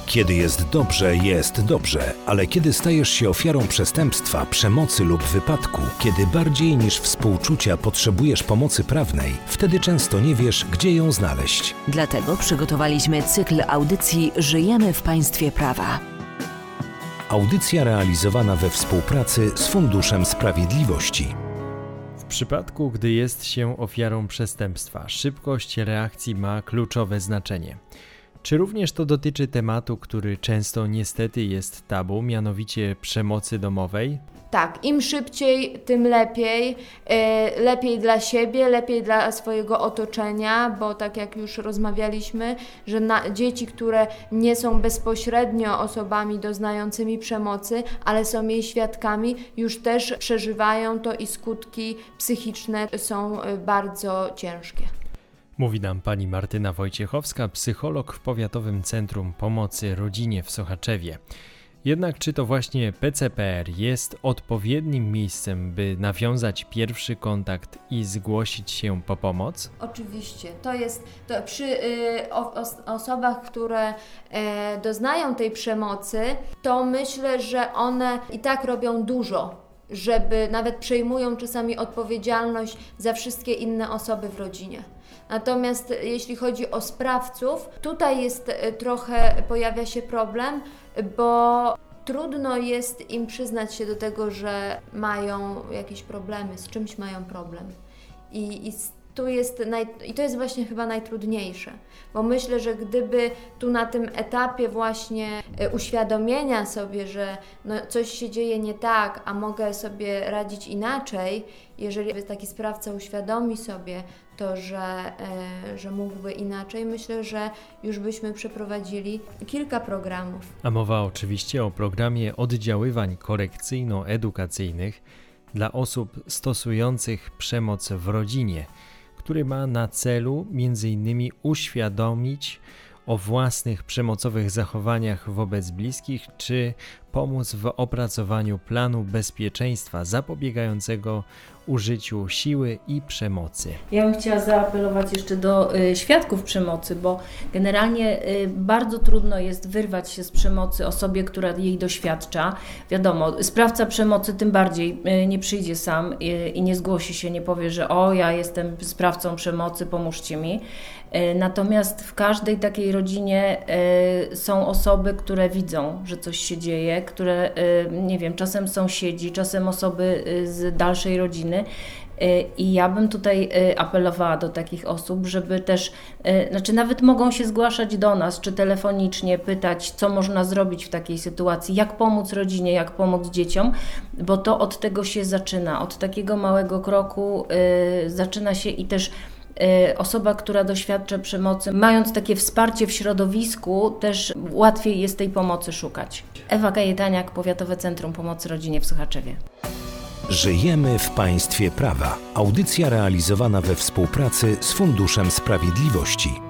Kiedy jest dobrze, ale kiedy stajesz się ofiarą przestępstwa, przemocy lub wypadku, kiedy bardziej niż współczucia potrzebujesz pomocy prawnej, wtedy często nie wiesz, gdzie ją znaleźć. Dlatego przygotowaliśmy cykl audycji Żyjemy w Państwie Prawa. Audycja realizowana we współpracy z Funduszem Sprawiedliwości. W przypadku, gdy jest się ofiarą przestępstwa, szybkość reakcji ma kluczowe znaczenie. Czy również to dotyczy tematu, który często niestety jest tabu, mianowicie przemocy domowej? Tak, im szybciej, tym lepiej. Lepiej dla siebie, lepiej dla swojego otoczenia, bo tak jak już rozmawialiśmy, że dzieci, które nie są bezpośrednio osobami doznającymi przemocy, ale są jej świadkami, już też przeżywają to i skutki psychiczne są bardzo ciężkie. Mówi nam pani Martyna Wojciechowska, psycholog w Powiatowym Centrum Pomocy Rodzinie w Sochaczewie. Jednak czy to właśnie PCPR jest odpowiednim miejscem, by nawiązać pierwszy kontakt i zgłosić się po pomoc? Oczywiście. To przy osobach, które doznają tej przemocy, to myślę, że one i tak robią dużo, żeby nawet przejmują czasami odpowiedzialność za wszystkie inne osoby w rodzinie. Natomiast jeśli chodzi o sprawców, tutaj pojawia się problem, bo trudno jest im przyznać się do tego, że mają jakieś problemy, z czymś mają problem. I to jest właśnie chyba najtrudniejsze, bo myślę, że gdyby tu na tym etapie właśnie uświadomienia sobie, że coś się dzieje nie tak, a mogę sobie radzić inaczej, jeżeli taki sprawca uświadomi sobie to, że mógłby inaczej, myślę, że już byśmy przeprowadzili kilka programów. A mowa oczywiście o programie oddziaływań korekcyjno-edukacyjnych dla osób stosujących przemoc w rodzinie, który ma na celu m.in. uświadomić o własnych przemocowych zachowaniach wobec bliskich, czy pomóc w opracowaniu planu bezpieczeństwa zapobiegającego użyciu siły i przemocy. Ja bym chciała zaapelować jeszcze do świadków przemocy, bo generalnie bardzo trudno jest wyrwać się z przemocy osobie, która jej doświadcza. Wiadomo, sprawca przemocy tym bardziej nie przyjdzie sam i nie zgłosi się, nie powie, że ja jestem sprawcą przemocy, pomóżcie mi. Natomiast w każdej takiej rodzinie są osoby, które widzą, że coś się dzieje, które, nie wiem, czasem sąsiedzi, czasem osoby z dalszej rodziny. I ja bym tutaj apelowała do takich osób, żeby też, nawet mogą się zgłaszać do nas, czy telefonicznie pytać, co można zrobić w takiej sytuacji, jak pomóc rodzinie, jak pomóc dzieciom, bo to od tego się zaczyna, od takiego małego kroku zaczyna się i też osoba, która doświadcza przemocy, mając takie wsparcie w środowisku, też łatwiej jest tej pomocy szukać. Ewa Kajetaniak, Powiatowe Centrum Pomocy Rodzinie w Sochaczewie. Żyjemy w Państwie Prawa. Audycja realizowana we współpracy z Funduszem Sprawiedliwości.